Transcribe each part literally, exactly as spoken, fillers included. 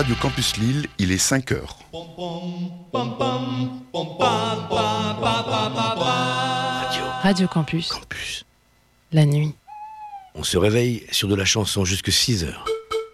Radio Campus Lille, il est cinq heures. Radio. Radio Campus. Campus. La nuit. On se réveille sur de la chanson jusque six heures.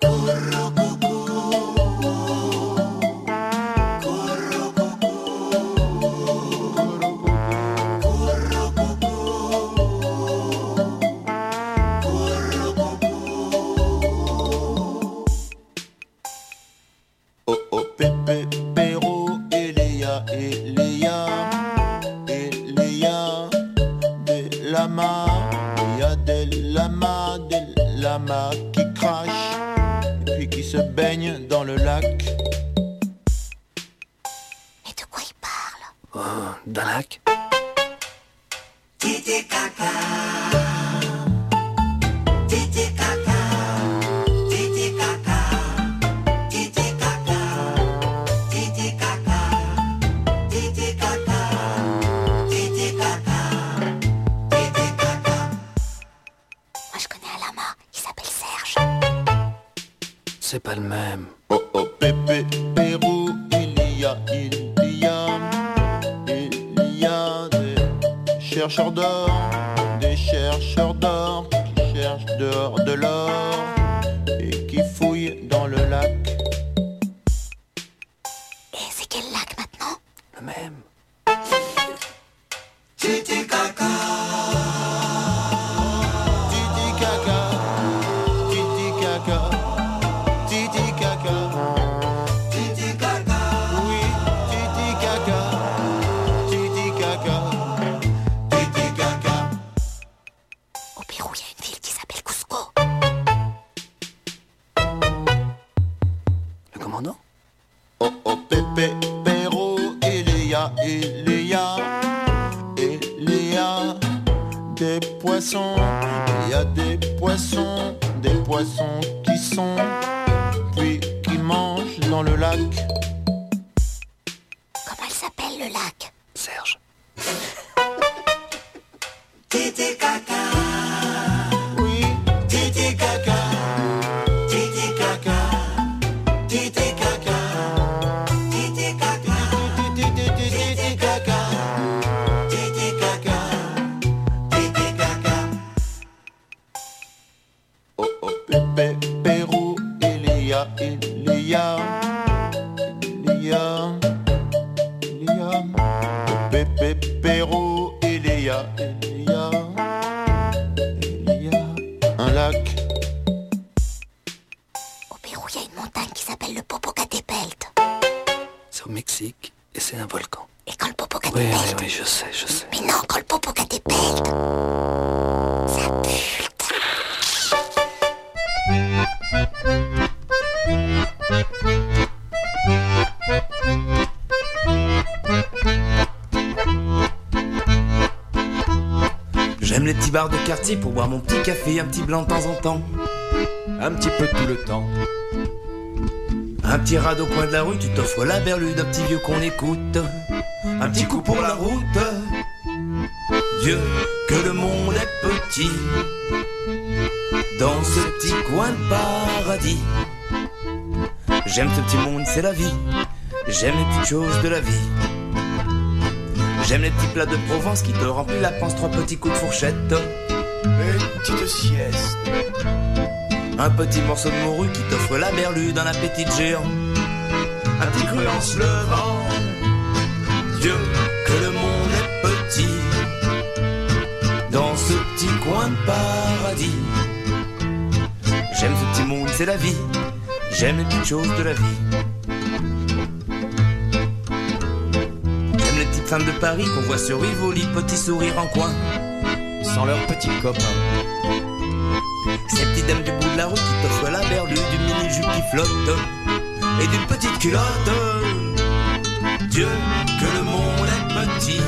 Dans le lac. Et de quoi il parle? Oh, d'un lac. Titi caca. Titi caca. Titi caca. Titi caca. Titi caca. Titi caca. Titi caca. Titi caca. Moi je connais un lama, il s'appelle Serge. C'est pas le même. Oh oh Pépé, Pérou, il y a, il y a, il y a des chercheurs d'or, des chercheurs d'or qui cherchent dehors de l'or et qui fouillent dans le lac. Et c'est quel lac maintenant? Le même. Titi caca. Titi caca, titi caca. Titi caca, Titi caca. oui, titi caca, titi caca, titi caca. Au Pérou, il y a une ville qui s'appelle Cusco. Le commandant? Oh oh Pépé, Pérou, il y a, il y a, il y a des poissons, il y a des poissons, des poissons qui sont, puis qui mangent dans le lac. Comment elle s'appelle le lac? Serge. Titi caca. Oui, titi caca, Titi caca. Titi caca. Titi caca. titi titi caca, Titi caca. Titi caca. oh oh Pépé, Pérou, il y a, il y a, il y a, il y a, oh Pépé, Pérou, il y a, il y a, il y a un lac. Au Pérou, il y a une montagne qui s'appelle le Popocatépetl. C'est au Mexique et c'est un volcan. Et quand le Oui, Popocatépetl... oui, oui, je sais, je sais. Mais non, quand le Popocatépetl... Ça pue. J'aime les petits bars de quartier pour boire mon petit café, un petit blanc de temps en temps. Un petit peu tout le temps. Un petit rade au coin de la rue, tu t'offres la berlue d'un petit vieux qu'on écoute. Un petit coup pour la route. Dieu, que le monde est petit. Dans ce petit coin de paradis. J'aime ce petit monde, c'est la vie. J'aime les petites choses de la vie. J'aime les petits plats de Provence qui te remplissent la panse, trois petits coups de fourchette. Une petite sieste. Un petit morceau de morue qui t'offre la berlue d'un appétit de géant. Un petit cru en se levant. Dieu, que le monde est petit. Dans ce petit coin de paradis. J'aime ce petit monde, c'est la vie. J'aime les petites choses de la vie. J'aime les petites femmes de Paris qu'on voit sur Rivoli, petit sourire en coin. Sans leurs petits copains. Ces petites dames du bout de la rue qui t'offrent la berlue, du mini-jupe qui flotte et d'une petite culotte. Dieu, que le monde est petit.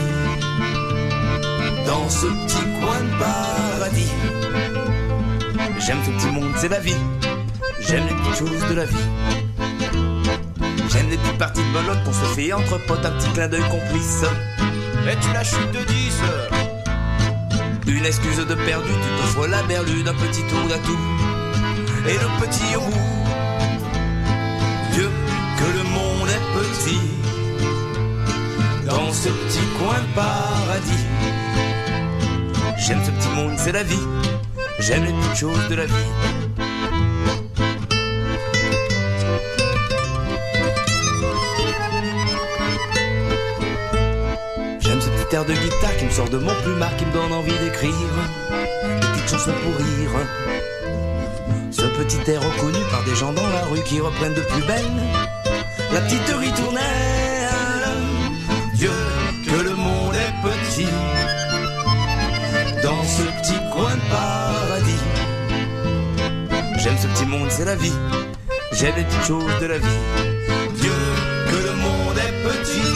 Dans ce petit coin de paradis. J'aime ce petit monde, c'est la vie. J'aime les petites choses de la vie. J'aime les petites parties de belote qu'on se fait entre potes, un petit clin d'œil complice. Et tu la chute de dix. Une excuse de perdu, tu t'offres la berlue d'un petit tour d'atout. Et le petit au bout, Dieu, coin de paradis. J'aime ce petit monde, c'est la vie. J'aime les petites choses de la vie. J'aime ce petit air de guitare qui me sort de mon plumard, qui me donne envie d'écrire des petites chansons pour rire. Ce petit air reconnu par des gens dans la rue qui reprennent de plus belle la petite ritournelle. Dieu, que le monde est petit dans ce petit coin de paradis. J'aime ce petit monde, c'est la vie. J'aime les petites choses de la vie. Dieu, que le monde est petit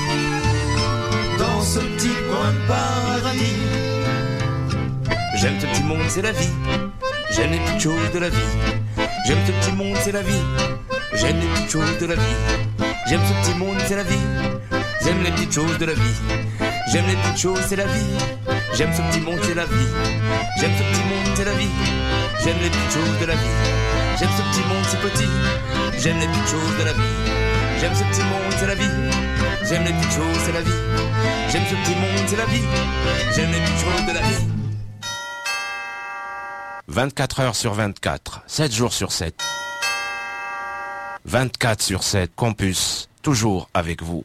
dans ce petit coin de paradis. J'aime ce petit monde, c'est la vie. J'aime les petites choses de la vie. J'aime ce petit monde, c'est la vie. J'aime les petites choses de la vie. J'aime ce petit monde, c'est la vie. J'aime les petites choses de la vie. J'aime les petites choses, c'est la vie. J'aime ce petit monde, c'est la vie. J'aime ce petit monde, c'est la vie. J'aime les petites choses de la vie. J'aime ce petit monde, c'est petit. J'aime les petites choses de la vie. J'aime ce petit monde, c'est la vie. J'aime les petites choses, c'est la vie. J'aime ce petit monde, c'est la vie. J'aime les petites choses de la vie. vingt-quatre heures sur vingt-quatre, sept jours sur sept. vingt-quatre sur sept, Campus, toujours avec vous.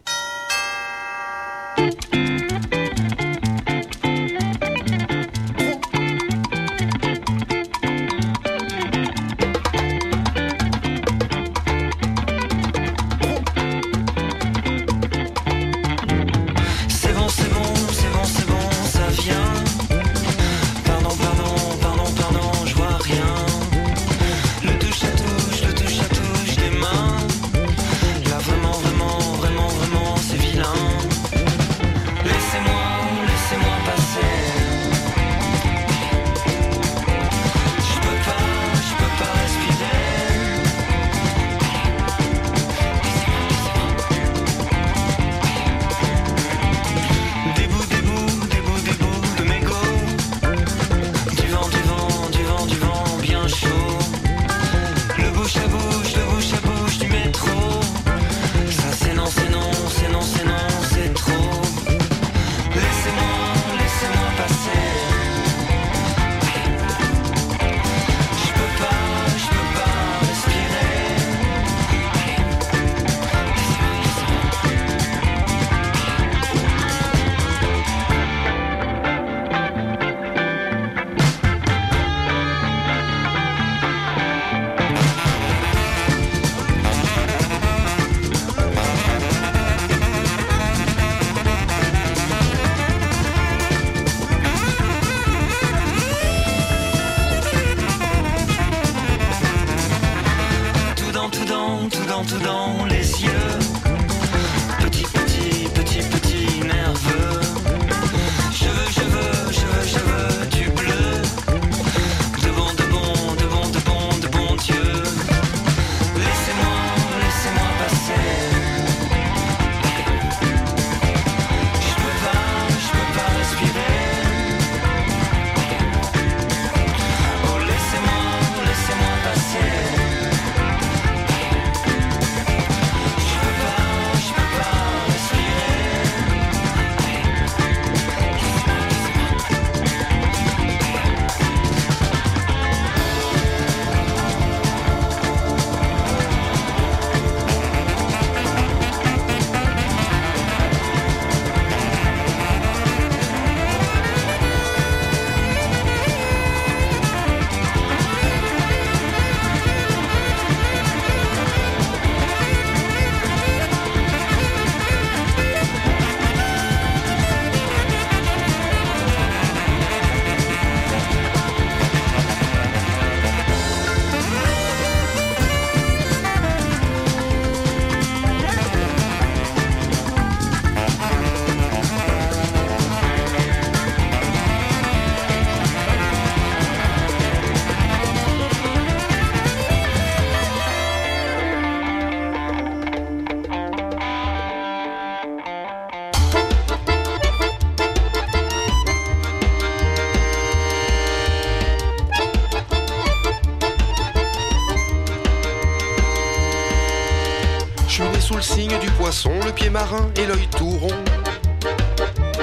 Sous le signe du poisson, le pied marin et l'œil tout rond.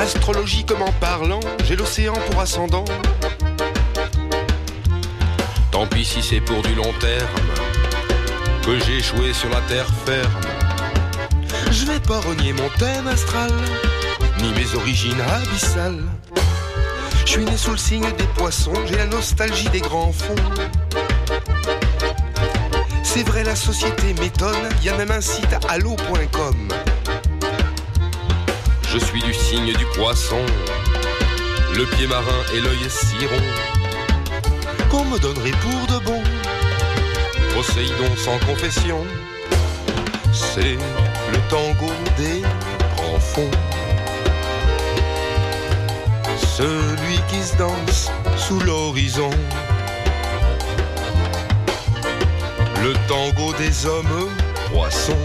Astrologiquement parlant, j'ai l'océan pour ascendant. Tant pis si c'est pour du long terme que j'ai échoué sur la terre ferme. Je vais pas renier mon thème astral, ni mes origines abyssales. Je suis né sous le signe des poissons, j'ai la nostalgie des grands fonds. C'est vrai, la société m'étonne, y a même un site allo point com. Je suis du signe du poisson, le pied marin et l'œil ciron. Qu'on me donnerait pour de bon Poséidon sans confession. C'est le tango des grands fonds. Celui qui se danse sous l'horizon. Le tango des hommes poissons.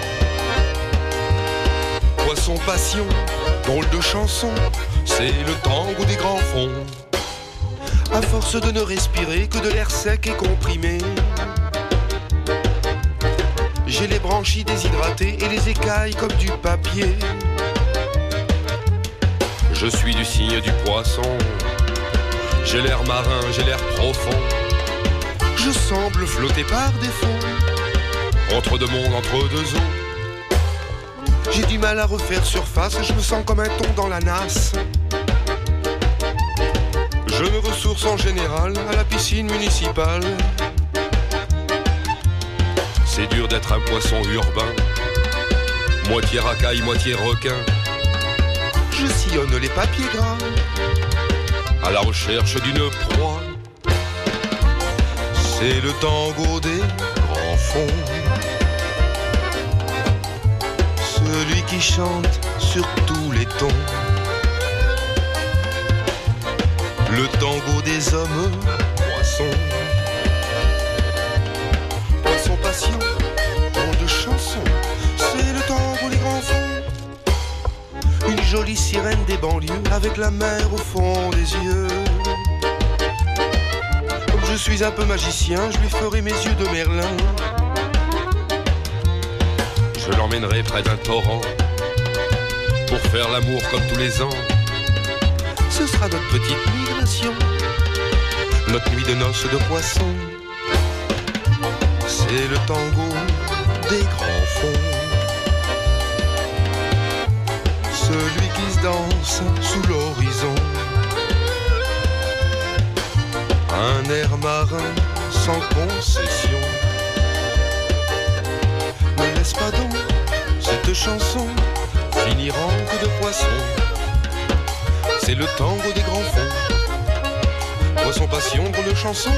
Poisson passion, drôle de chanson. C'est le tango des grands fonds. À force de ne respirer que de l'air sec et comprimé, j'ai les branchies déshydratées et les écailles comme du papier. Je suis du signe du poisson, j'ai l'air marin, j'ai l'air profond. Je semble flotter par défaut entre deux mondes, entre deux eaux. J'ai du mal à refaire surface, je me sens comme un thon dans la nasse. Je me ressource en général à la piscine municipale. C'est dur d'être un poisson urbain, moitié racaille, moitié requin. Je sillonne les papiers gras à la recherche d'une proie. C'est le tango des grands fonds. Celui qui chante sur tous les tons. Le tango des hommes poissons. Poisson passion, drôle de chanson. C'est le tango des grands fonds. Une jolie sirène des banlieues avec la mer au fond des yeux. Comme je suis un peu magicien, je lui ferai mes yeux de Merlin. Je l'emmènerai près d'un torrent pour faire l'amour comme tous les ans. Ce sera notre petite migration, notre nuit de noces de poissons. C'est le tango des grands fonds. Celui qui se danse sous l'horizon. Un air marin sans concession. Ne laisse pas donc cette chanson finir en coup de poisson. C'est le tango des grands fonds. Poisson passion, drôle de chanson.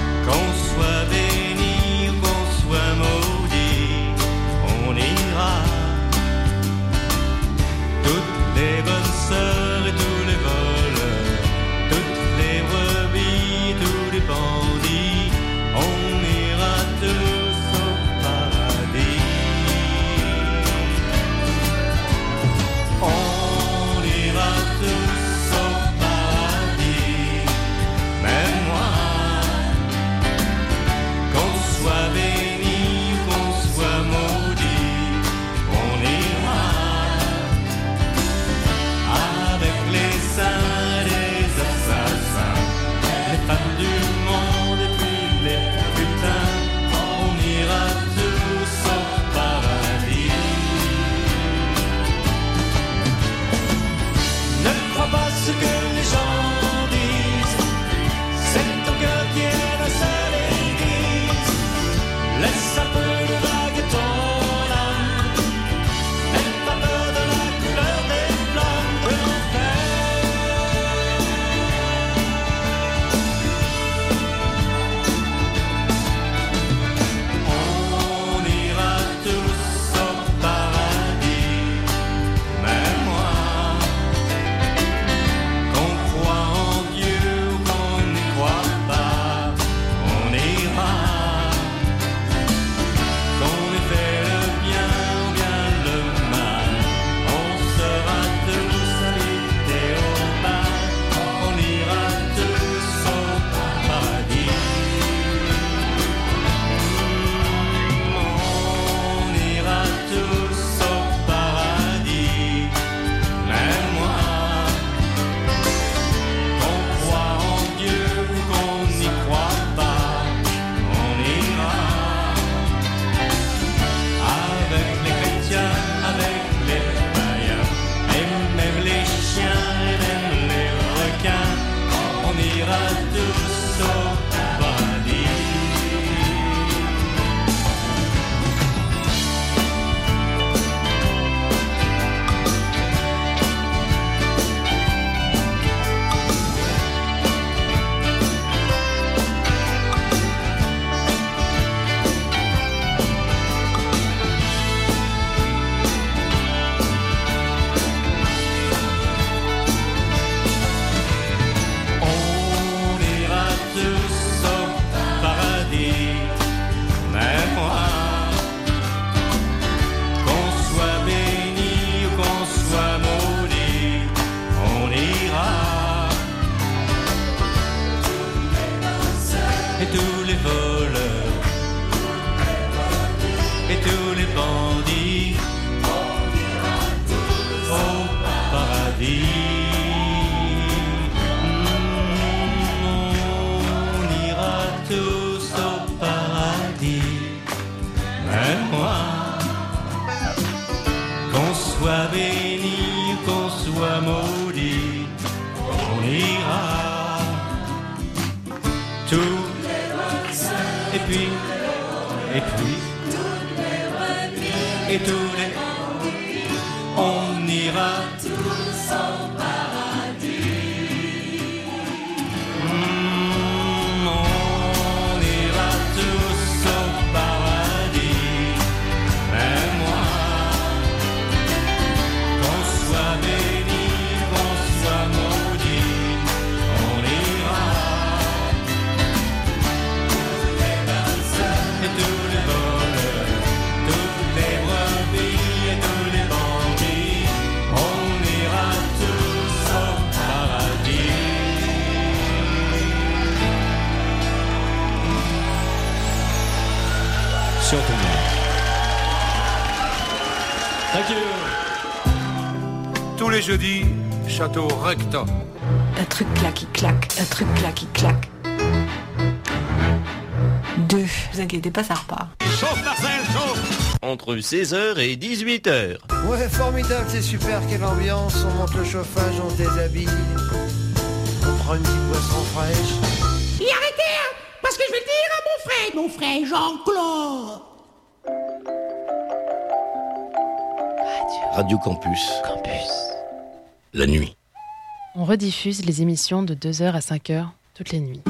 Qu'on soit béni ou qu'on soit maudit, on ira paradis. On ira tous au paradis, même moi. Qu'on soit béni, qu'on soit maudit, on ira tous. Et puis, et puis, et tous les, on ira tous au paradis. Mmh, on ira tous au paradis, même moi. Qu'on soit béni, qu'on soit maudit, on ira. Et tous les voleurs, toutes les brebis et tous les bandits, on ira tous au paradis. Sur ton nom. Thank you. Tous les jeudis, Château Recta. Un truc là qui claque, un truc là qui claque. Deux. Vous inquiétez pas, ça repart. Chauffe Marcel, chauffe. Entre seize heures et dix-huit heures. Ouais, formidable, c'est super, quelle ambiance. On monte le chauffage, on se déshabille. On prend une petite boisson fraîche. Et arrêtez, hein, parce que je vais le dire à mon frère, mon frère Jean-Claude. Radio Campus. Campus. La nuit. On rediffuse les émissions de deux heures à cinq heures toutes les nuits.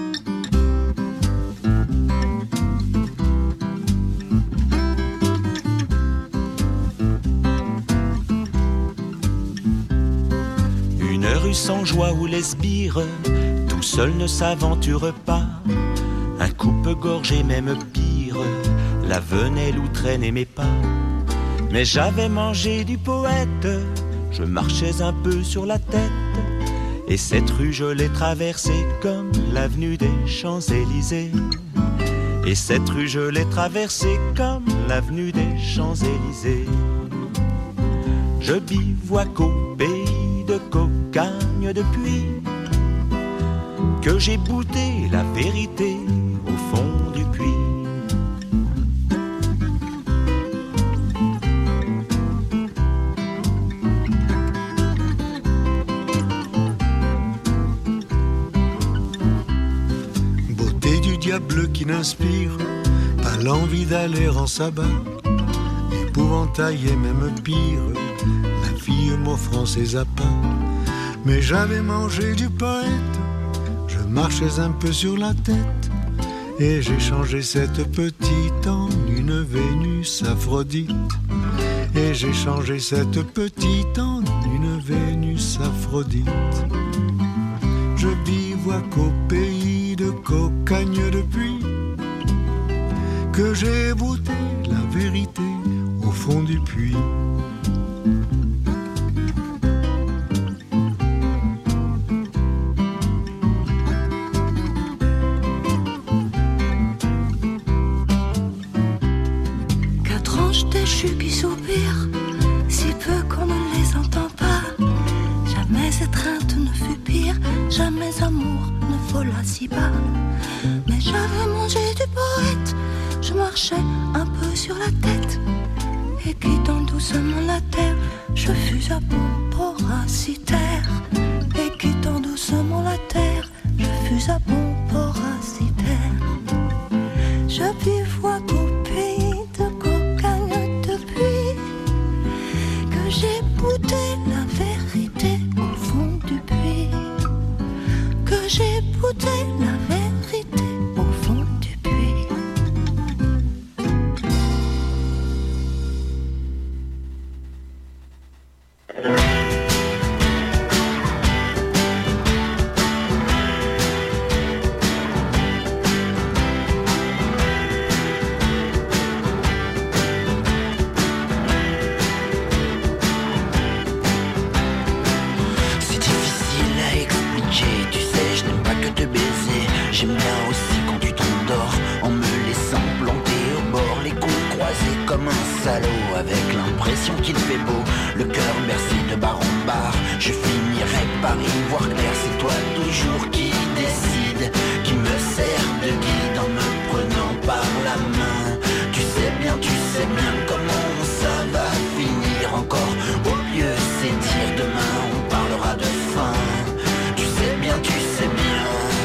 Une rue sans joie où les sbires, tout seul ne s'aventure pas. Un coupe-gorge et même pire, la venelle où traînaient mes pas. Mais j'avais mangé du poète, je marchais un peu sur la tête. Et cette rue je l'ai traversée comme l'avenue des Champs-Élysées. Et cette rue je l'ai traversée comme l'avenue des Champs-Élysées. Je bivouaque au pays de Cocagne depuis que j'ai bouté la vérité au fond du puits. Diable qui n'inspire pas l'envie d'aller en sabbat, épouvantail et même pire, la fille m'offrant ses appâts. Mais j'avais mangé du poète, je marchais un peu sur la tête, et j'ai changé cette petite en une Vénus Aphrodite. Et j'ai changé cette petite en une Vénus Aphrodite. Je bivouaque au pays de Cocagne depuis que j'ai bouté la vérité au fond du puits. Quatre anges déchus qui soupirent, si peu qu'on ne les entend pas. Jamais étreinte ne fut pire, jamais amour ne vola si bas. Mais j'avais mangé du poète, je marchais un peu sur la tête. Et quittant doucement la terre, je fus à bon port incitaire. Et quittant doucement la terre, je fus à bon port incitaire. Je bivouaque au pays de Cocagne depuis que j'ai bouté la vérité au fond du puits. Que j'ai bouté la vérité au fond du puits. Avec l'impression qu'il fait beau, le cœur bercé de bar en bar, je par y voir clair. C'est toi toujours qui décide, qui me sert de guide en me prenant par la main. Tu sais bien, tu sais bien comment ça va finir encore. Au lieu c'est dire demain on parlera de fin. Tu sais bien, tu sais bien.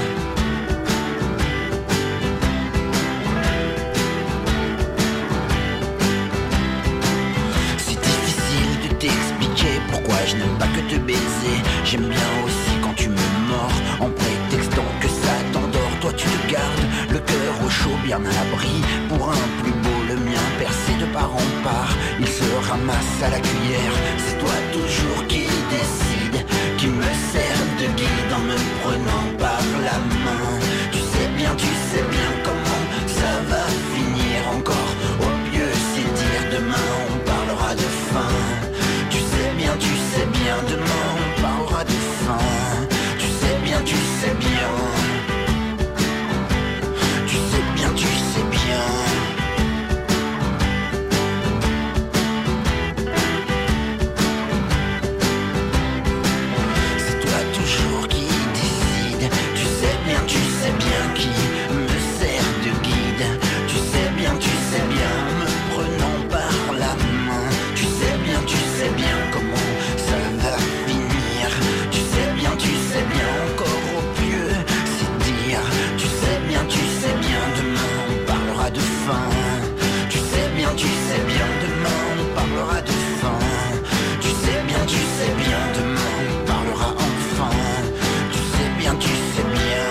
C'est difficile de t'expliquer pourquoi je n'aime pas que te baiser. J'aime bien aussi quand tu me mords en prétextant que ça t'endort. Toi tu te gardes le cœur au chaud, bien à l'abri. Pour un plus beau, le mien percé de part en part, il se ramasse à la cuillère. C'est toi toujours qui décide, qui me sert de guide en me prenant par la main. Tu sais bien, tu sais bien comment ça va finir encore. Au mieux c'est dire demain on parlera de fin. Tu sais bien, tu sais bien demain on parlera de fin. Tu sais bien, tu sais bien. Tu sais bien, tu sais bien. C'est toi toujours qui décide. Tu sais bien, tu sais bien qui me sert de guide. Tu sais bien, tu sais bien me prenant par la main. Tu sais bien, tu sais bien comment ça va finir. Tu sais bien, tu sais bien encore au pieu c'est dire. Tu sais bien, tu sais bien demain on parlera de fin. Tu sais bien, tu sais bien demain on parlera de fin. Tu sais bien, tu sais bien demain on parlera enfin. Tu sais bien, tu sais bien.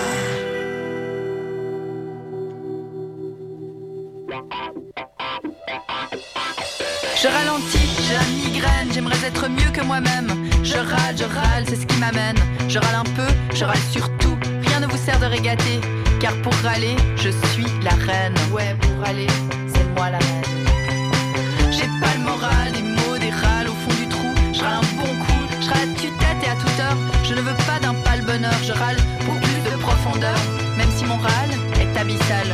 Je ralentis, j'ai la migraine, j'aimerais être mieux que moi-même. Je râle, je râle, c'est ce qui m'amène. Je râle un peu, je râle surtout. Rien ne vous sert de régater, car pour râler, je suis la reine. Ouais, pour râler, c'est moi la reine. J'ai pas le moral, les mots des râles au fond du trou. Je râle un bon coup, je râle à tue-tête et à toute heure. Je ne veux pas d'un pâle bonheur, je râle pour plus de profondeur. Même si mon râle est abyssal.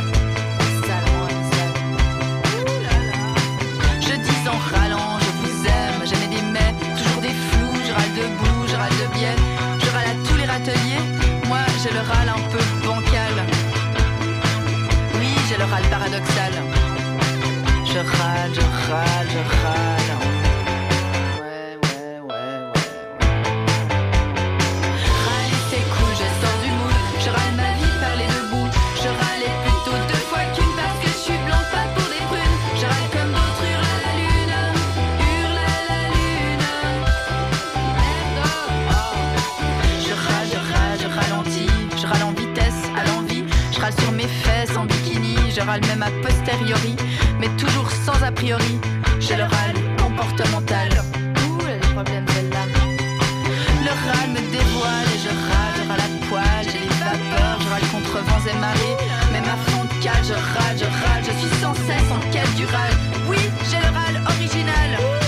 Je dis en râlant, je vous aime, j'aime des mais, toujours des flous, je râle debout, je râle de biais, je râle à tous les râteliers, moi j'ai le râle un peu bancal. Oui, j'ai le râle paradoxal. Je râle, je râle, je râle. Ouais, ouais, ouais, ouais, ouais. Râler c'est cool, je sors du moule, je râle ma vie par les deux bouts. Je râlais plutôt deux fois qu'une parce que je suis blanc, pas pour des prunes. Je râle comme d'autres hurle à la lune, hurle à la lune. Merde, oh. Je râle, je râle, je ralentis, je râle en vitesse, à l'envie. Je râle sur mes fesses en bikini, je râle même a posteriori, mais toujours sans a priori. J'ai le râle comportemental. Ouh, elle a des problèmes celle-là. Le râle me dévoile et je râle, je râle à poil, j'ai les vapeurs, je râle contre vents et marées. Même à fond de cale, je râle, je râle, je suis sans cesse en quête du râle. Oui, j'ai le râle original.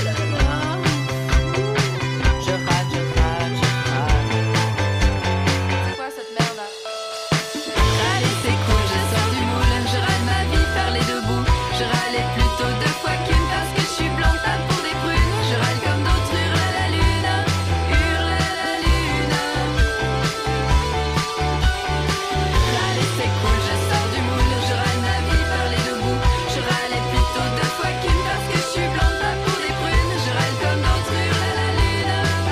Je râle, je râle, je râle. C'est quoi cette merde là? Râler c'est cool, je sors du moule, je râle ma vie par les deux bouts. Je râlais plutôt deux fois qu'une parce que je suis blanc, pas pour des prunes. Je râle comme d'autres hurle à la lune, hurle à la lune. Râler c'est cool, je sors du moule, je râle ma vie par les deux bouts. Je râlais plutôt deux fois qu'une parce que je suis blanc, pas pour des prunes. Je râle comme d'autres hurle à la lune.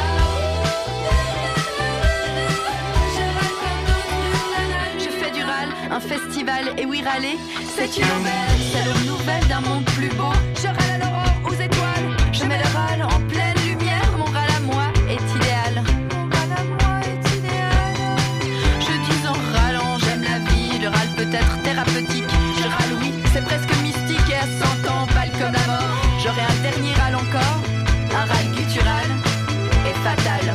Je râle comme d'autres hurle à la lune. Je fais du râle, un festival, et oui râler, c'est une aubaine, c'est l'aube nouvelle d'un monde plus beau. Je râle à l'aurore, aux étoiles, je mets le râle en pleine lumière. Mon râle à moi est idéal. Mon râle à moi est idéal. Je dis en râlant, j'aime la vie, le râle peut être thérapeutique. Je râle oui, c'est presque mystique et à cent ans, pâle comme la mort. J'aurai un dernier râle encore, un râle guttural et fatal.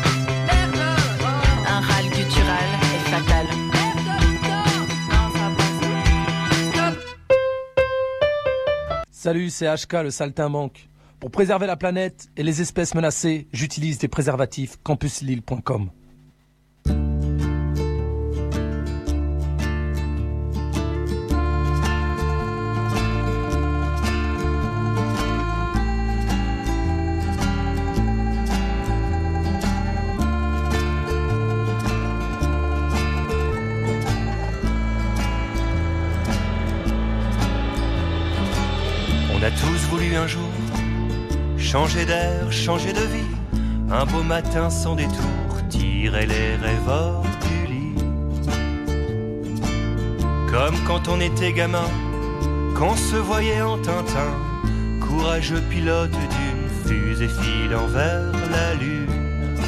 Un râle guttural et fatal. Salut, c'est H K, le saltimbanque. Pour préserver la planète et les espèces menacées, j'utilise des préservatifs campus lille point com. un jour changer d'air, changer de vie, un beau matin sans détour, tirer les rêves hors du lit. Comme quand on était gamin, qu'on se voyait en Tintin, courageux pilote d'une fusée filant vers la lune.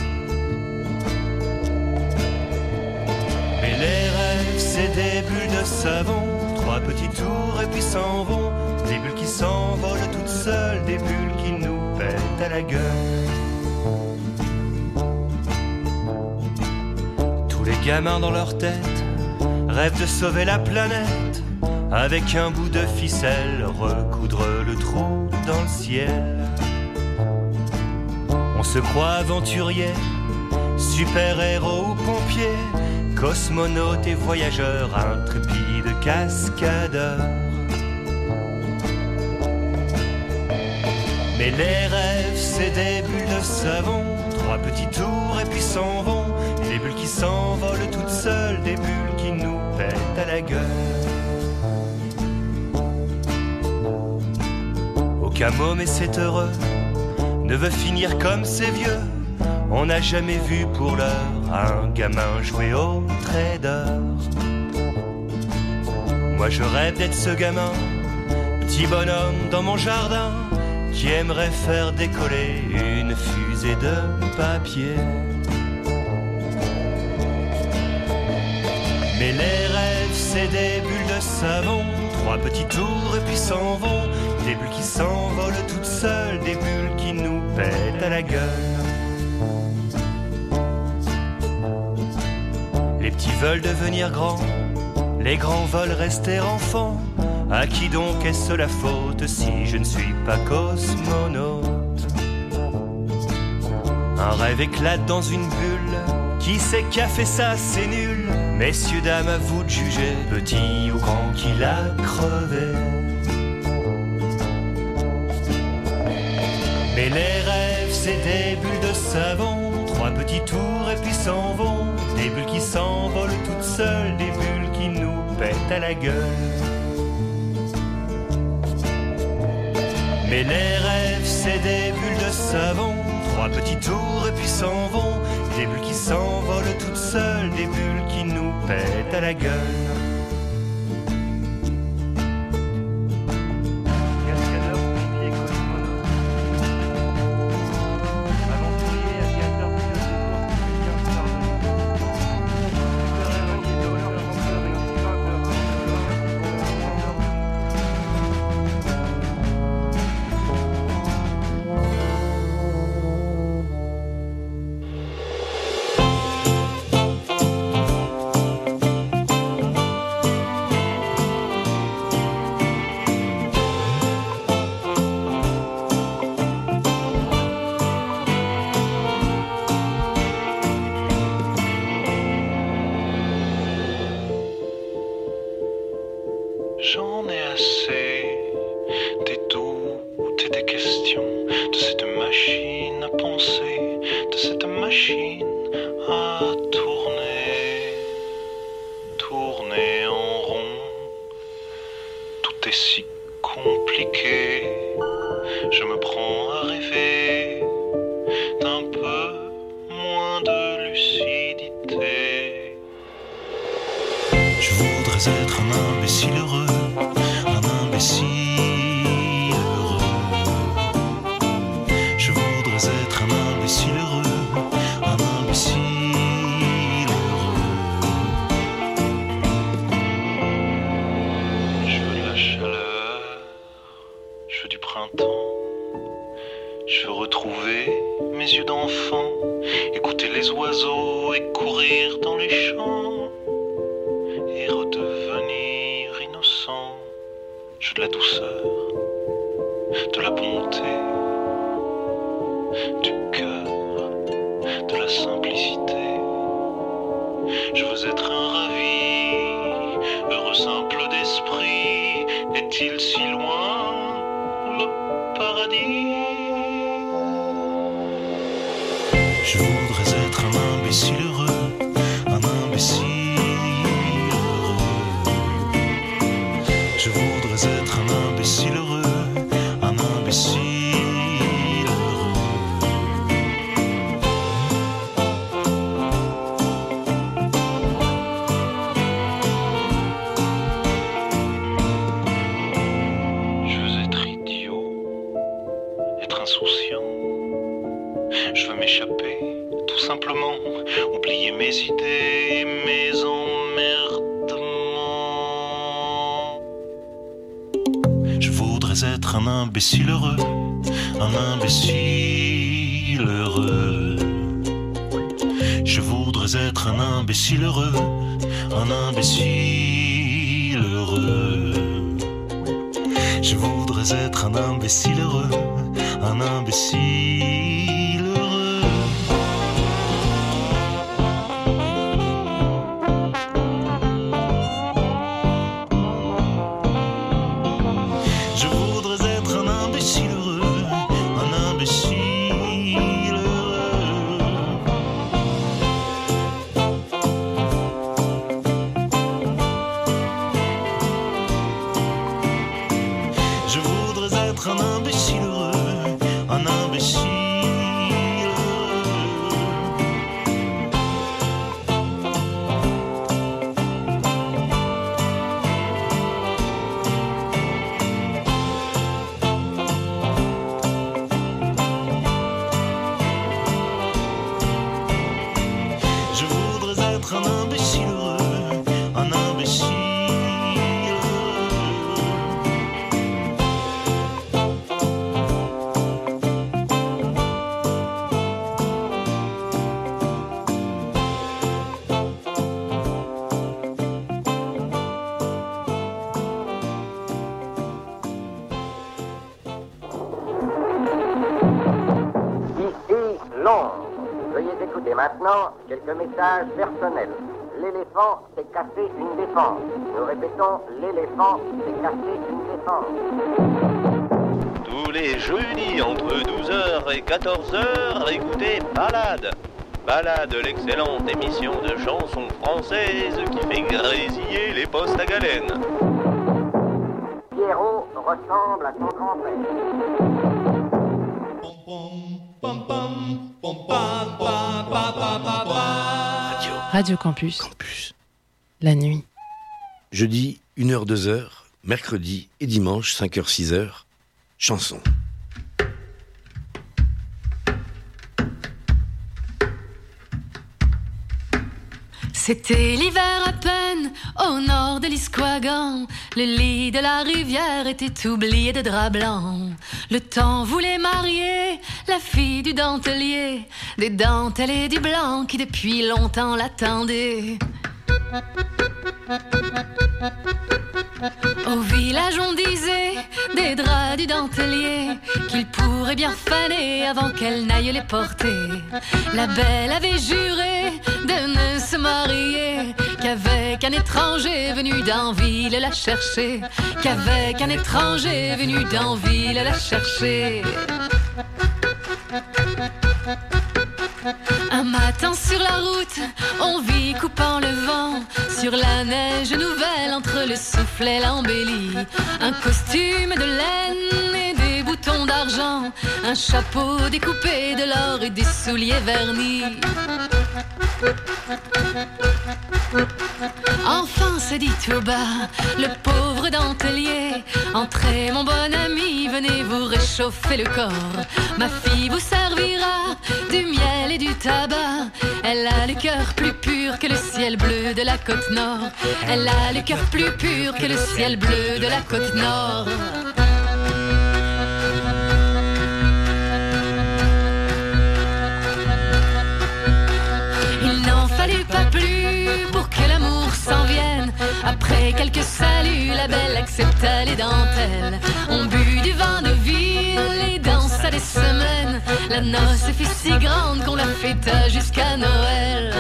Mais les rêves, c'est des bulles de savon, trois petits tours et puis s'en vont, des bulles qui s'envolent toutes seules, des bulles qui nous pètent à la gueule. Tous les gamins dans leur tête rêvent de sauver la planète, avec un bout de ficelle, recoudre le trou dans le ciel. On se croit aventurier, super-héros ou pompier, cosmonaute et voyageur, intrépide cascadeur. Mais les rêves, c'est des bulles de savon, trois petits tours et puis s'en vont, des bulles qui s'envolent toutes seules, des bulles qui nous pètent à la gueule. Aucun môme, et c'est heureux, ne veut finir comme ces vieux. On n'a jamais vu pour l'heure un gamin jouer au trader. Moi je rêve d'être ce gamin, petit bonhomme dans mon jardin, qui aimerait faire décoller une fusée de papier. Mais les rêves, c'est des bulles de savon, trois petits tours et puis s'en vont, des bulles qui s'envolent toutes seules, des bulles qui nous pètent à la gueule. Les petits veulent devenir grands, les grands veulent rester enfants. À qui donc est-ce la faute si je ne suis pas cosmonaute? Un rêve éclate dans une bulle, qui sait qu'a fait ça, c'est nul. Messieurs, dames, à vous de juger, petit ou grand qui l'a crevé. Mais les rêves, c'est des bulles de savon, trois petits tours et puis s'en vont, des bulles qui s'envolent toutes seules, des bulles qui nous pètent à la gueule. Mais les rêves, c'est des bulles de savon, trois petits tours et puis s'en vont, des bulles qui s'envolent toutes seules, des bulles qui nous pètent à la gueule. Je voudrais être un imbécile heureux, un imbécile simplement oublier mes idées et mes emmerdements. Je voudrais être un imbécile heureux, un imbécile heureux. Je voudrais être un imbécile heureux, un imbécile heureux. Je voudrais être un imbécile heureux, un imbécile heureux. Je voudrais être un imbécile heureux, un imbécile heureux. Je voudrais être un imbécile heureux, un imbécile Je voudrais être un imbécile heureux, un imbécile Londres. Veuillez écouter maintenant quelques messages personnels. L'éléphant s'est cassé une défense. Nous répétons, l'éléphant s'est cassé une défense. Tous les jeudis entre douze heures et quatorze heures, écoutez Balade. Balade, l'excellente émission de chansons françaises qui fait grésiller les postes à galène. Pierrot ressemble à son grand-père. Radio. Radio Campus. Campus. La nuit. Jeudi, une heure, deux heures. Mercredi et dimanche, cinq heures, six heures. Chanson. C'était l'hiver à peine, au nord de l'Isquagan. Le lit de la rivière était oublié de drap blanc. Le temps voulait marier la fille du dentelier, des dentelles et du blanc qui depuis longtemps l'attendaient. Au village on disait des draps du dentelier qu'il pourrait bien faner avant qu'elle n'aille les porter. La belle avait juré de ne se marier qu'avec un étranger venu d'Anville la chercher, qu'avec un étranger venu d'Anville la chercher. Un matin sur la route, on vit coupant le vent, sur la neige nouvelle entre le souffle et l'embellie, un costume de laine et des boutons d'argent, un chapeau découpé de l'or et des souliers vernis. Enfin se dit tout bas le pauvre dentelier: entrez mon bon ami, venez vous réchauffer le corps. Ma fille vous servira du miel et du tabac. Elle a le cœur plus pur que le ciel bleu de la côte nord. Elle a le cœur plus pur que le ciel bleu de la côte nord. Il n'en fallut pas plus pour que l'amour s'en vienne. Après quelques saluts, la belle accepta les dentelles. On but du vin de ville et dansa des semaines. La noce fut si grande qu'on la fêta jusqu'à Noël.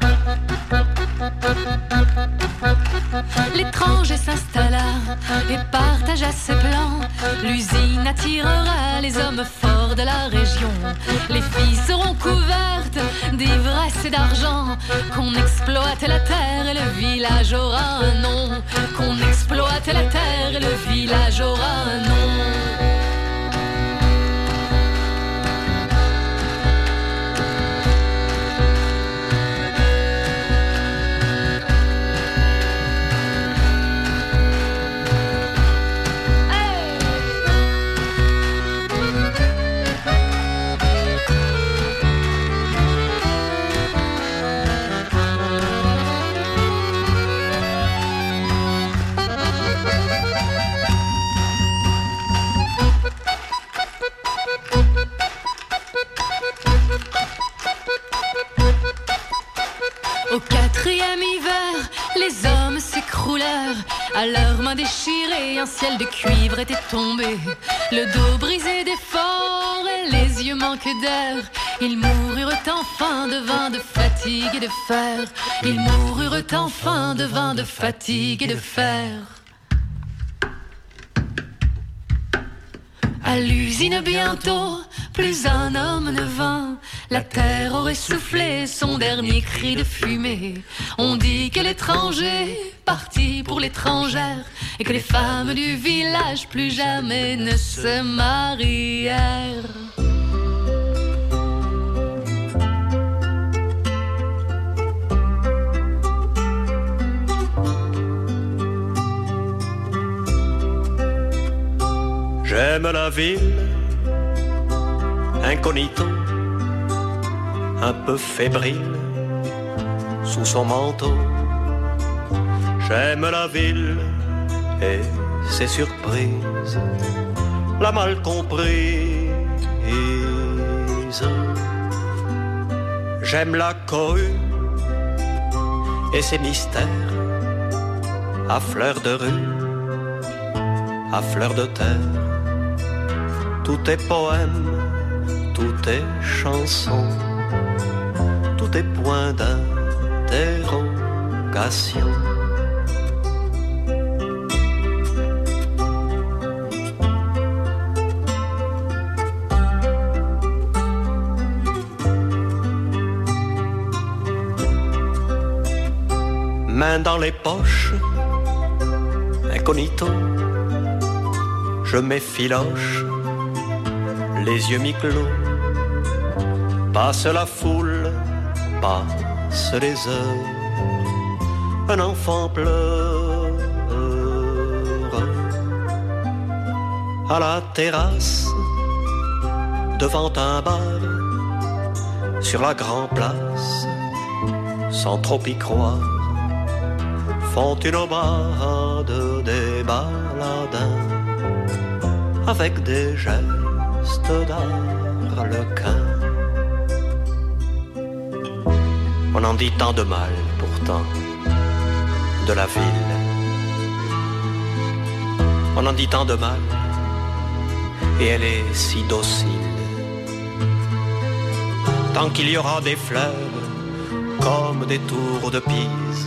L'étranger s'installa et partagea ses plans. L'usine attirera les hommes forts de la région. Les filles seront couvertes d'ivresse et d'argent. Qu'on exploite la terre et le village aura un nom. Qu'on exploite la terre et le village aura un nom. Quatrième hiver, les hommes s'écroulèrent. À leurs mains déchirées, un ciel de cuivre était tombé. Le dos brisé d'efforts et les yeux manqués d'air. Ils moururent enfin de vin, de fatigue et de fer. Ils moururent enfin de vin, de fatigue et de fer. À l'usine bientôt, plus un homme ne vint. La terre aurait soufflé son dernier cri de fumée. On dit que l'étranger partit pour l'étrangère et que les femmes du village plus jamais ne se marièrent. J'aime la ville, incognito, un peu fébrile, sous son manteau. J'aime la ville et ses surprises, la mal comprise. J'aime la cohue et ses mystères, à fleur de rue, à fleur de terre. Tout est poème, tout est chanson, tout est point d'interrogation. Main dans les poches, incognito, je m'effiloche, les yeux mi-clos. Passe la foule, passe les heures, un enfant pleure. À la terrasse, devant un bar, sur la grande place, sans trop y croire, font une aubade des baladins, avec des gestes d'arlequin. On en dit tant de mal, pourtant, de la ville. On en dit tant de mal, et elle est si docile. Tant qu'il y aura des fleurs, comme des tours de Pise,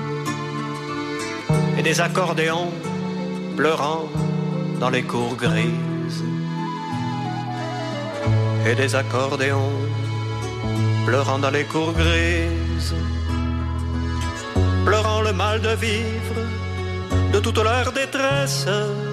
et des accordéons pleurant dans les cours grises, et des accordéons pleurant dans les cours grises, pleurant le mal de vivre, de toute leur détresse,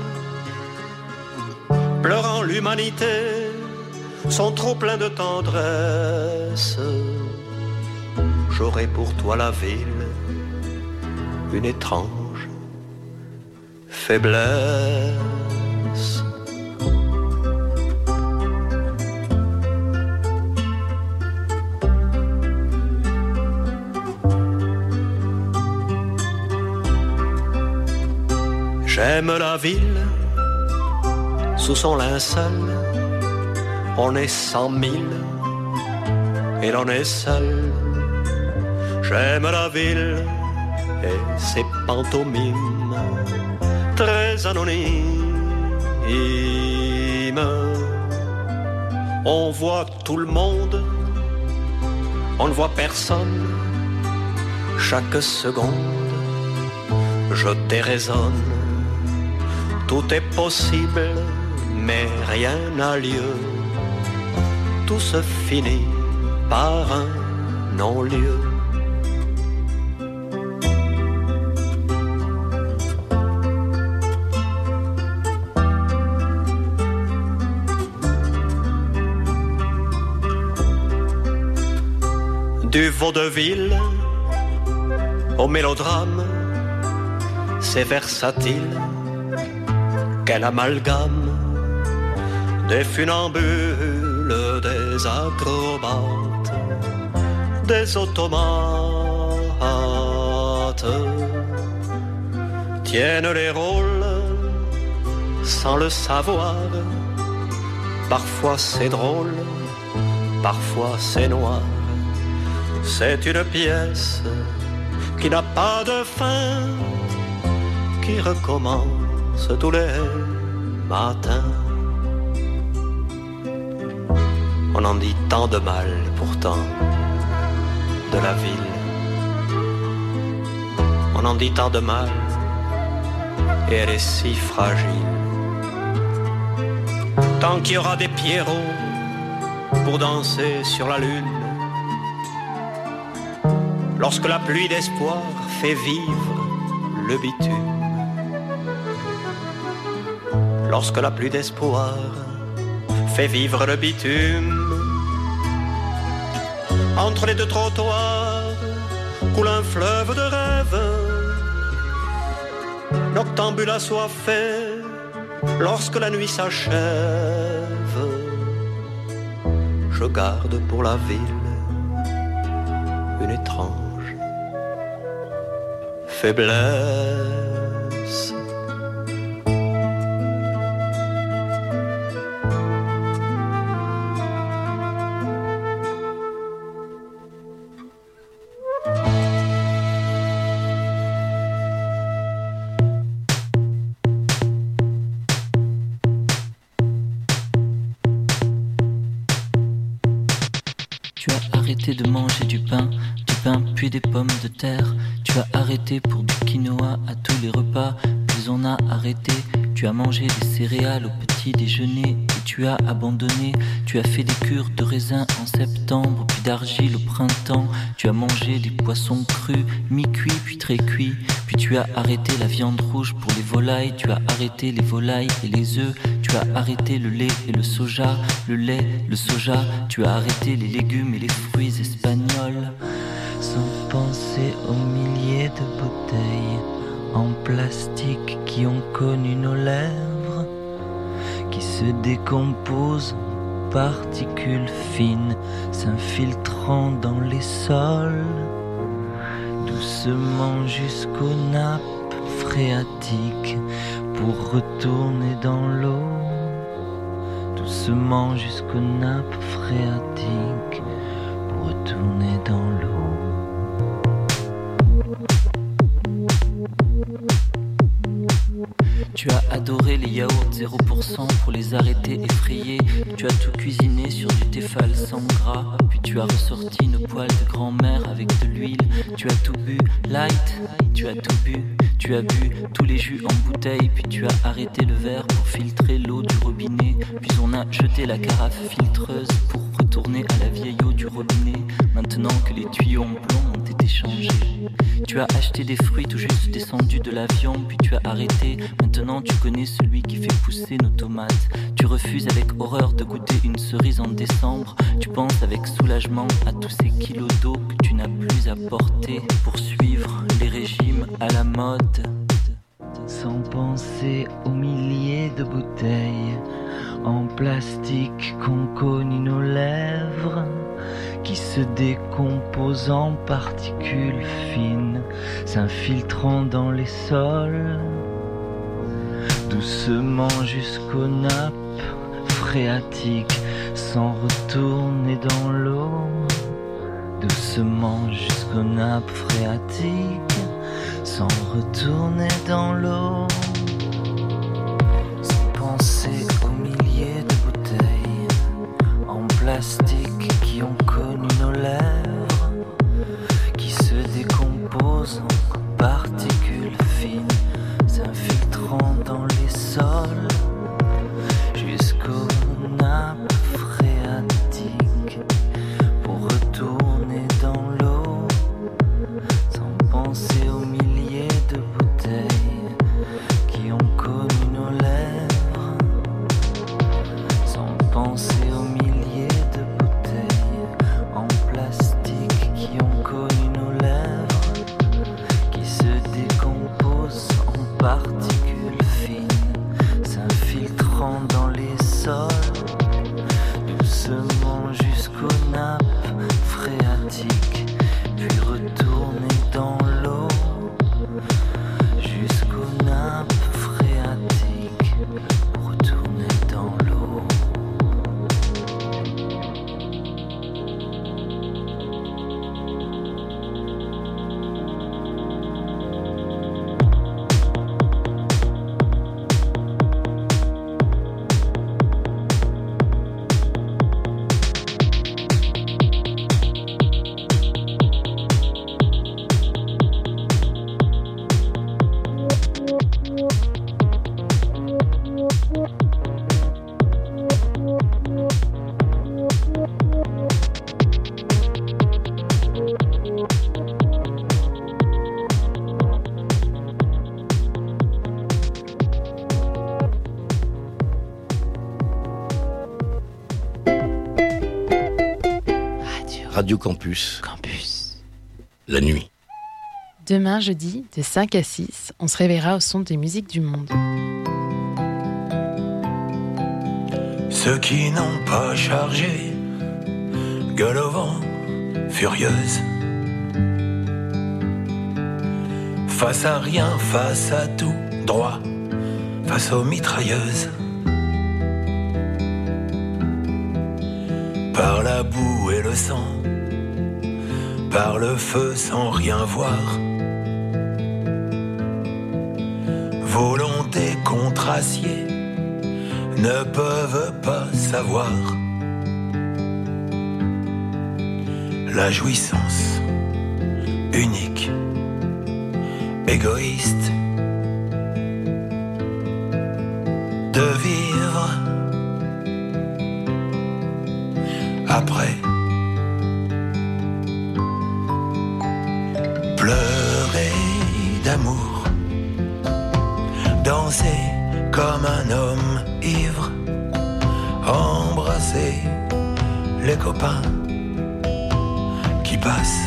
pleurant l'humanité, sont trop pleins de tendresse. J'aurai pour toi la ville, une étrange faiblesse. J'aime la ville, sous son linceul, on est cent mille, et l'on est seul. J'aime la ville et ses pantomimes, très anonymes. On voit tout le monde, on ne voit personne. Chaque seconde, je déraisonne. Tout est possible, mais rien n'a lieu. Tout se finit par un non-lieu. Du vaudeville au mélodrame, c'est versatile. Quel amalgame des funambules, des acrobates, des automates tiennent les rôles sans le savoir. Parfois c'est drôle, parfois c'est noir. C'est une pièce qui n'a pas de fin, qui recommence tous les matins. On en dit tant de mal pourtant de la ville. On en dit tant de mal et elle est si fragile. Tant qu'il y aura des pierrots pour danser sur la lune, lorsque la pluie d'espoir fait vivre le bitume, lorsque la pluie d'espoir fait vivre le bitume, entre les deux trottoirs coule un fleuve de rêve, noctambule assoiffé lorsque la nuit s'achève. Je garde pour la ville une étrange faiblesse. De manger du pain, du pain puis des pommes de terre. Tu as arrêté pour du quinoa à tous les repas, puis on a arrêté. Tu as mangé des céréales au petit déjeuner et tu as abandonné. Tu as fait des cures de raisin en septembre, puis d'argile au printemps. Tu as mangé des poissons crus, mi-cuits puis très cuits. Puis tu as arrêté la viande rouge pour les volailles. Tu as arrêté les volailles et les œufs. Tu as arrêté le lait et le soja, le lait, le soja. Tu as arrêté les légumes et les fruits espagnols. Sans penser aux milliers de bouteilles en plastique qui ont connu nos lèvres, qui se décomposent en particules fines, s'infiltrant dans les sols, doucement jusqu'aux nappes phréatiques pour retourner dans l'eau, doucement jusqu'aux nappes phréatiques pour retourner dans l'eau. Tu as adoré les yaourts zéro pour cent pour les arrêter effrayés. Tu as tout cuisiné sur du Tefal sans gras. Puis tu as ressorti nos poêles de grand-mère avec de l'huile. Tu as tout bu light, tu as tout bu. Tu as bu tous les jus en bouteille. Puis tu as arrêté le verre pour filtrer l'eau du robinet. Puis on a jeté la carafe filtreuse pour retourner à la vieille eau du robinet. Maintenant que les tuyaux en plomb ont été changés. Tu as acheté des fruits tout juste descendus de l'avion. Puis tu as arrêté. Maintenant tu connais celui qui fait pousser nos tomates. Tu refuses avec horreur de goûter une cerise en décembre. Tu penses avec soulagement à tous ces kilos d'eau que tu n'as plus à porter pour suivre les régimes à la mode. Sans penser aux milliers de bouteilles en plastique qu'ont connu nos lèvres, qui se décomposent en particules fines, s'infiltrant dans les sols, doucement jusqu'aux nappes phréatiques, sans retourner dans l'eau, doucement jusqu'aux nappes phréatiques, sans retourner dans l'eau. Sans penser aux milliers de bouteilles en plastique qui ont connu nos lèvres, qui se décomposent en particules fines, s'infiltrant dans les sols, jusqu'aux nappes phréatiques, pour retourner dans l'eau. Sans penser aux milliers de bouteilles qui ont connu nos lèvres, sans penser aux milliers de bouteilles en plastique qui ont connu nos lèvres, qui se décomposent en particules fines, s'infiltrant dans les sols, doucement jusqu'aux nappes phréatiques, puis retourner dans l'eau, jusqu'aux nappes phréatiques, pour retourner dans l'eau. Radio Campus. Campus. La nuit. Demain, jeudi, de cinq à six, on se réveillera au son des musiques du monde. Ceux qui n'ont pas chargé, gueule au vent, furieuse. Face à rien, face à tout, droit, face aux mitrailleuses. Par la boue et le sang, par le feu sans rien voir. Volonté contre acier, ne peuvent pas savoir. La jouissance unique, égoïste, de vivre après. Pleurer d'amour, danser comme un homme ivre, embrasser les copains qui passent.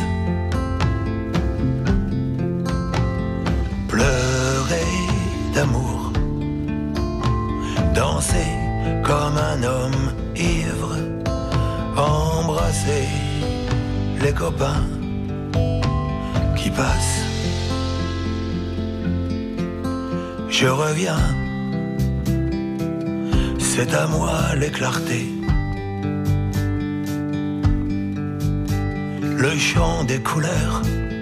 Pleurer d'amour, danser comme un homme ivre, embrasser les copains qui passent. Je reviens, c'est à moi les clartés, le chant des couleurs.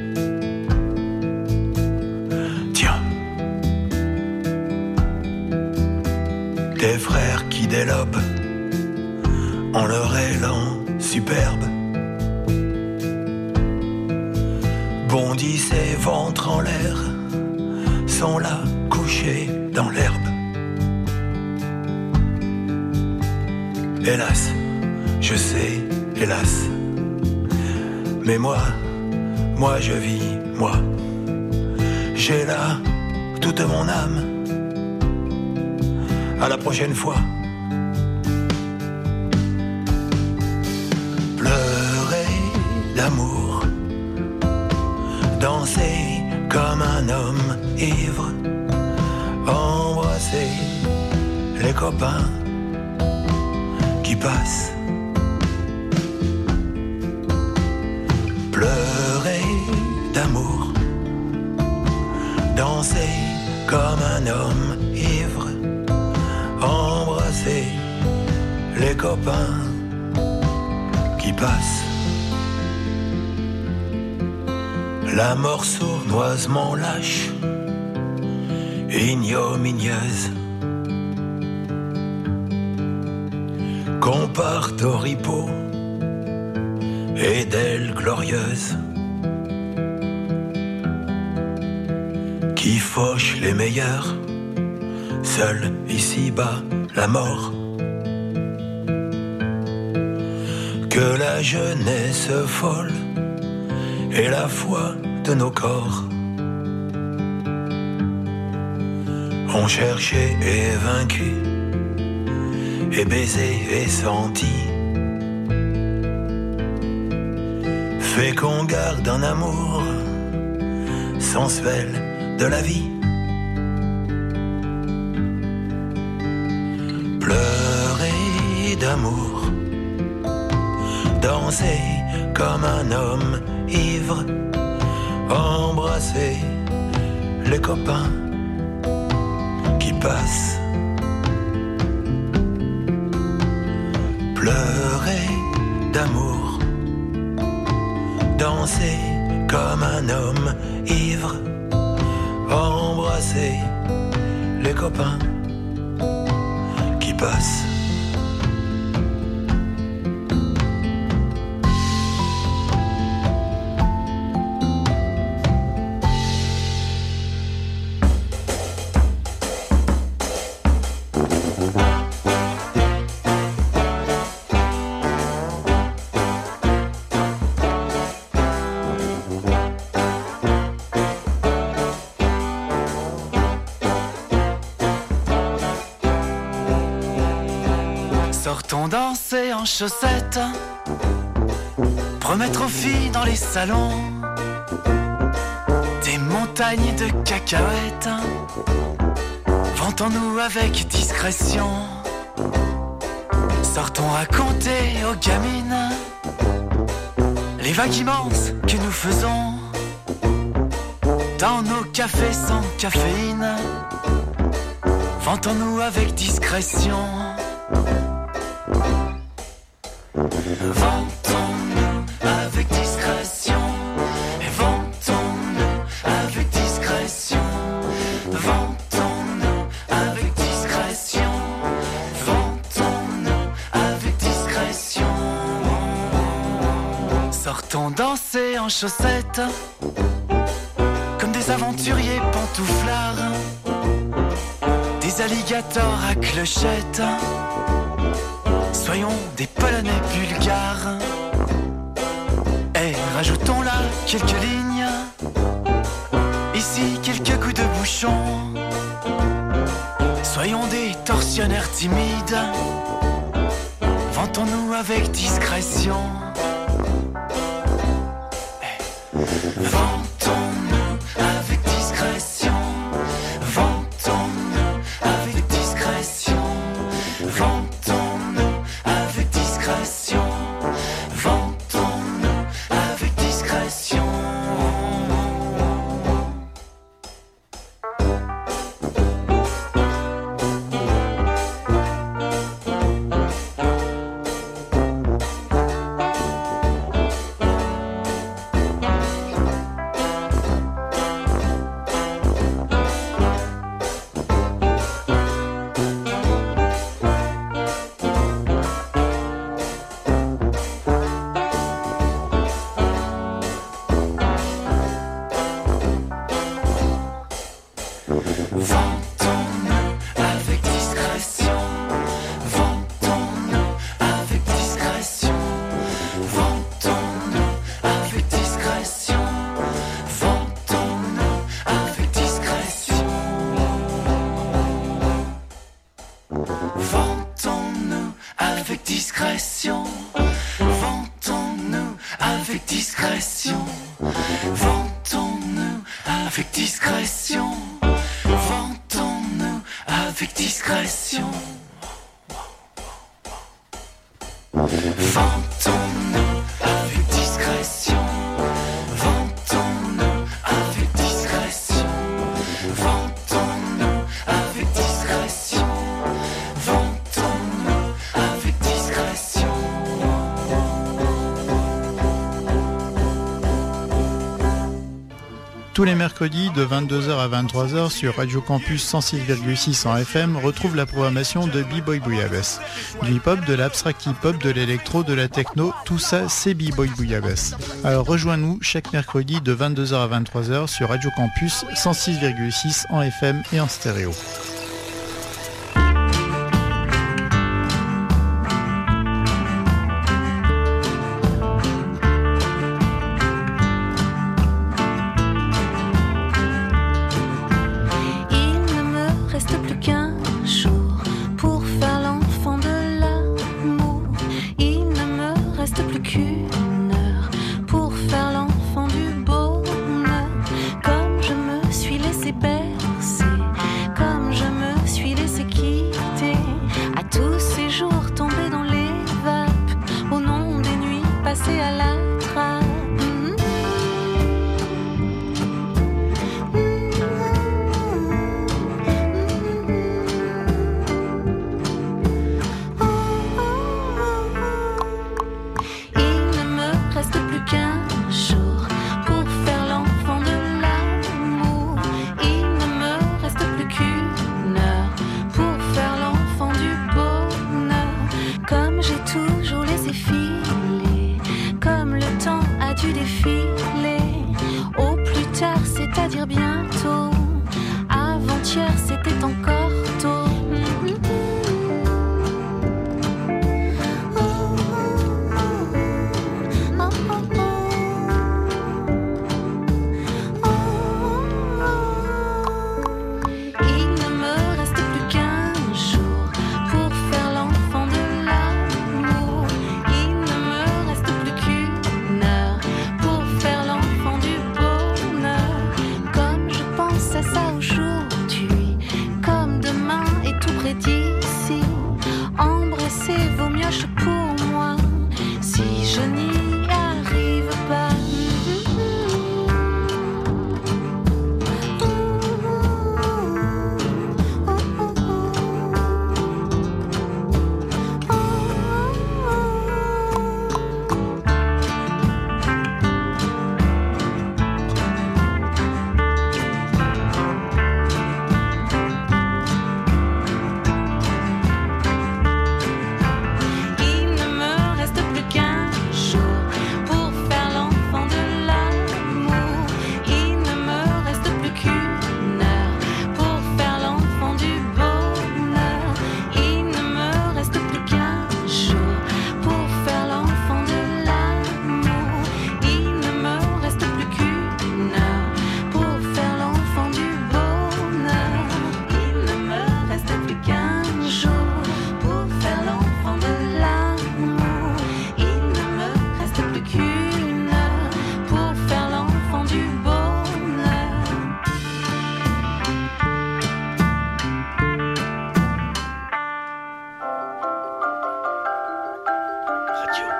Tiens, tes frères qui délobent en leur élan superbe, bondissent et ventre en l'air, sont là couchés dans l'herbe. Hélas, je sais, hélas, mais moi, moi je vis, moi, j'ai là toute mon âme. À la prochaine fois. Pleurer d'amour, danser comme un homme ivre, embrasser les copains qui passent. Pleurer d'amour, danser comme un homme ivre, embrasser les copains qui passent. La mort sournoisement lâche, ignominieuse, qu'on parte au repos et d'elle glorieuse, qui fauche les meilleurs, seul ici-bas la mort. Que la jeunesse folle et la foi de nos corps ont cherché et vaincu, et baisé et senti, fait qu'on garde un amour sensuel de la vie. Pleurer d'amour, danser comme un homme ivre, embrasser les copains qui passent. Pleurer d'amour, danser comme un homme ivre, embrasser les copains qui passent. Sortons danser en chaussettes Promettre aux filles dans les salons des montagnes de cacahuètes. Vantons-nous avec discrétion. Sortons raconter aux gamines les vagues immenses que nous faisons dans nos cafés sans caféine. Vantons-nous avec discrétion. Vantons-nous avec discrétion. Et vantons-nous avec discrétion. Vantons-nous avec discrétion. Vantons-nous avec discrétion. Sortons danser en chaussettes comme des aventuriers pantouflards, des alligators à clochettes. Soyons des Polonais bulgares. Et rajoutons là quelques lignes, ici quelques coups de bouchon. Soyons des tortionnaires timides. Vantons-nous avec discrétion. Vantons-nous avec discrétion. Vantons-nous avec discrétion. Vantons-nous avec discrétion. Vantons-nous avec discrétion. Tous les mercredis de vingt-deux heures à vingt-trois heures sur Radio Campus cent six virgule six en F M, retrouve la programmation de B-Boy Bouillabaisse. Du hip-hop, de l'abstract hip-hop, de l'électro, de la techno, tout ça c'est B-Boy Bouillabaisse. Alors rejoins-nous chaque mercredi de vingt-deux heures à vingt-trois heures sur Radio Campus cent six virgule six en F M et en stéréo. Comme je me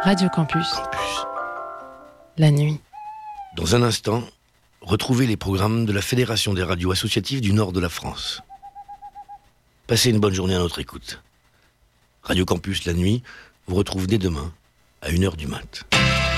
Radio Campus. La nuit. Dans un instant, retrouvez les programmes de la Fédération des radios associatives du nord de la France. Passez une bonne journée à notre écoute. Radio Campus La nuit vous retrouve dès demain à une heure du mat'.